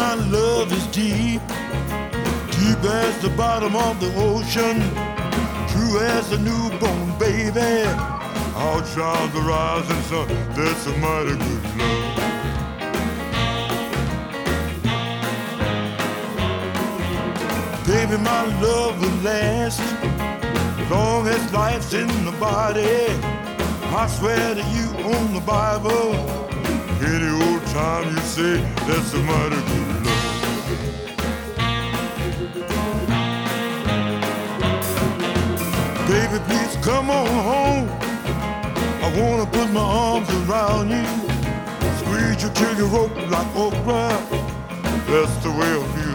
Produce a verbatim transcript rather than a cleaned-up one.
my love is deep, deep as the bottom of the ocean, true as a newborn baby. Outshine the rising sun, that's a mighty good love. Baby, my love will last long as life's in the body. I swear to you on the Bible, any old time you say that's a mighty good love. Baby, please come on home. I wanna put my arms around you, squeeze you till you rope like okra. That's the way I feel.